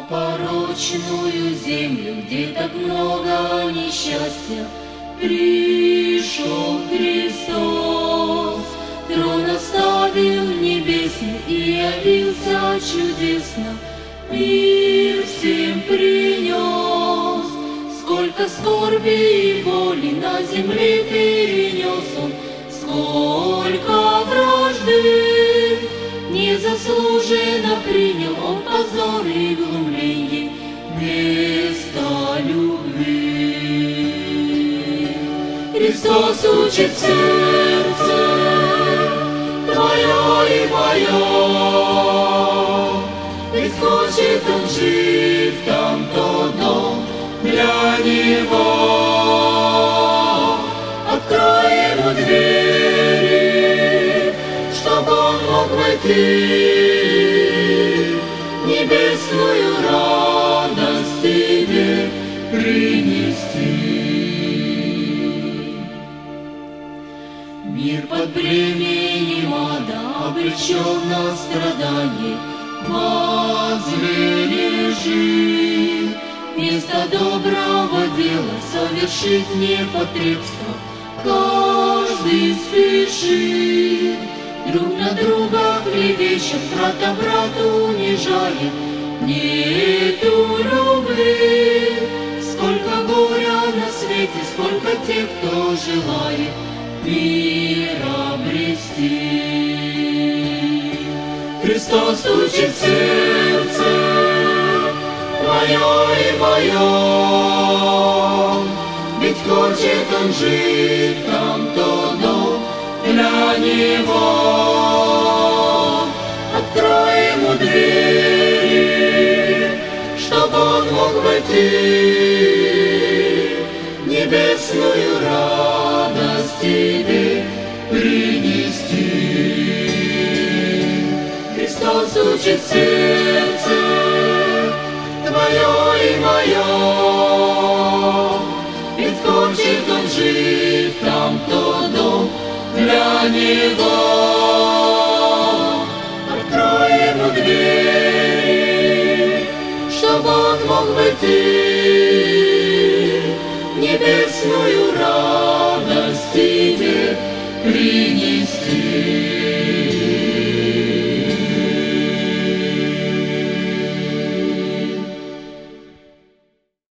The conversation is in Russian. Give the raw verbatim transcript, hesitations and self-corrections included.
порочную землю, где так много несчастья, пришел Христос. Трон оставил небесный и явился чудесно, мир всем принес. Сколько скорби и боли на земле перенес Он, сколько вражды незаслуженно принял Он позор и глумление вместо любви. Христос учит сердце твое и мое, ведь хочет Он жить там тот дом для Него. Открой Ему двери, чтоб Он мог войти, небесную радость тебе принести. Мир под бременем ада обречен на страдание, возле лежит. Вместо доброго дела совершить непотребство каждый спешит. Друг на друга клевещет, брата брата унижает, нету любви. Сколько горя на свете, сколько тех, кто желает мир обрести. Христос учит сердце твое и мое, ведь хочет Он жить там тот дом для Него. Открой Ему двери, чтоб Он мог войти, небесную радость тебе принести. Христос учит сердце твое и мое, ведь хочет Он жить там тот дом для Него. Открой Ему двери, чтоб Он мог войти, небесную